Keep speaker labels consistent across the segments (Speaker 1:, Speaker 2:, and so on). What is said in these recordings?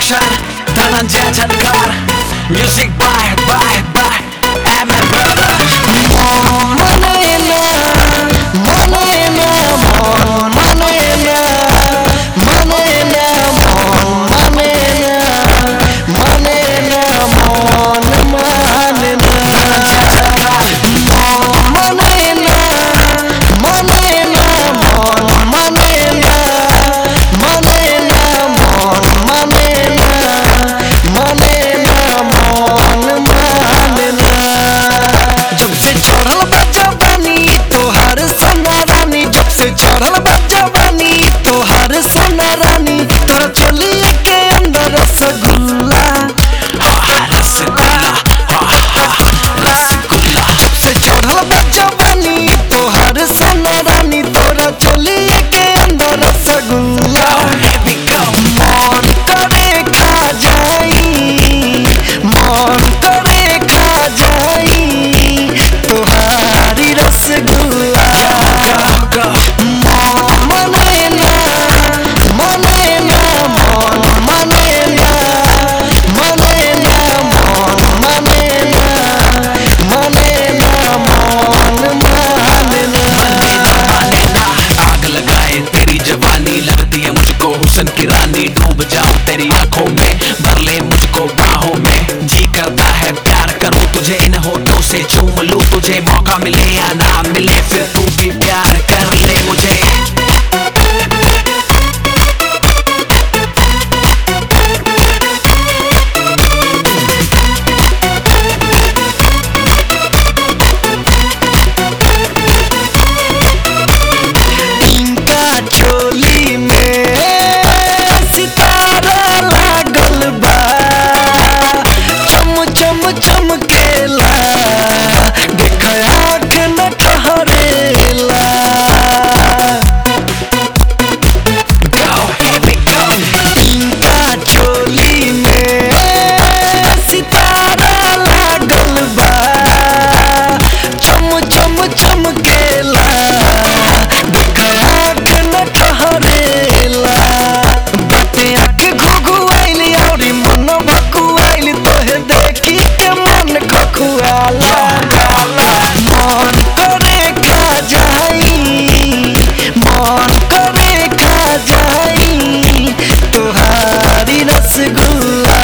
Speaker 1: Production, Dhananjay Jhankar. Music by M.M. Brothers.
Speaker 2: चढ़ल बजवानी तोहर सोना रानी तोर चोलिए के अंदर रसगुल्ला
Speaker 1: रसगुल्ला रसगुल्ला
Speaker 2: से चढ़ल बजवानी तोहर सोना रानी तोर चोलिए के अंदर रसगुल्ला मन करे खा जाई मन करे खा जाई तोहारी रसगुल्ला
Speaker 1: हुस्न की रानी डूब जाऊं तेरी आंखों में भर ले मुझको बाहों में जी करता है प्यार करूं तुझे इन होठों से चूम लूं तुझे मौका मिले या ना मिले फिर तू भी प्यार कर ले मुझे
Speaker 2: चोली में सितारा लागल बा चम चम चमकेला देख आँख न ठहरेला इनका चोली में सितारा लागल बा चम चम चमकेला मन करे खा जाई मन करे खा जाई तोहारी रसगुल्ला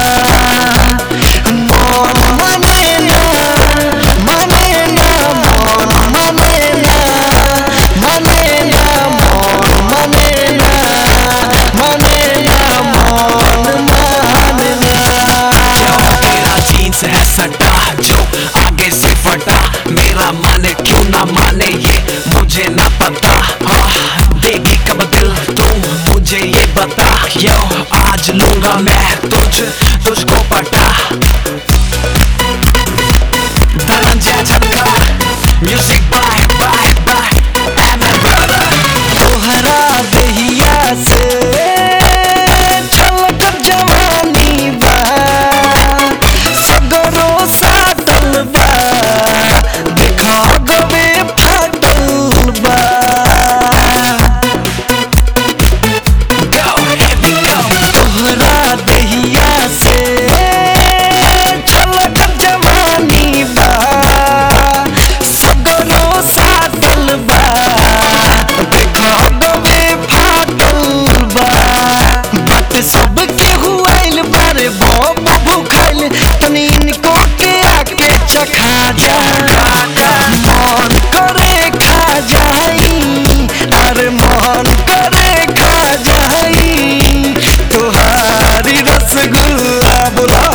Speaker 2: मन माने ना माने ना मन माने ना माने ना मन माने ना माने ना मन माने ना
Speaker 1: तेरा जीन्स है सटा जो आगे से फटा मेरा माने क्यों ना माने ये मुझे ना पता हाँ देगी कब दिल तू मुझे ये बता यो आज लूंगा मैं तुझको पटा Dhananjay Jhankar music by M.M. Brothers.
Speaker 2: तोहरा दहिया से छलक जवानी बा सगरो साटल बा देखा गबे फाटल बा तोहरा दहिया से छलक जवानी बा सगरो साटल बा सबके हुआइल बारे बाप भूखाइल तनी इनको के आके चखा जा मन करे खा जाई अरे मन करे खा जाई तोहारी रसगुल्ला बोला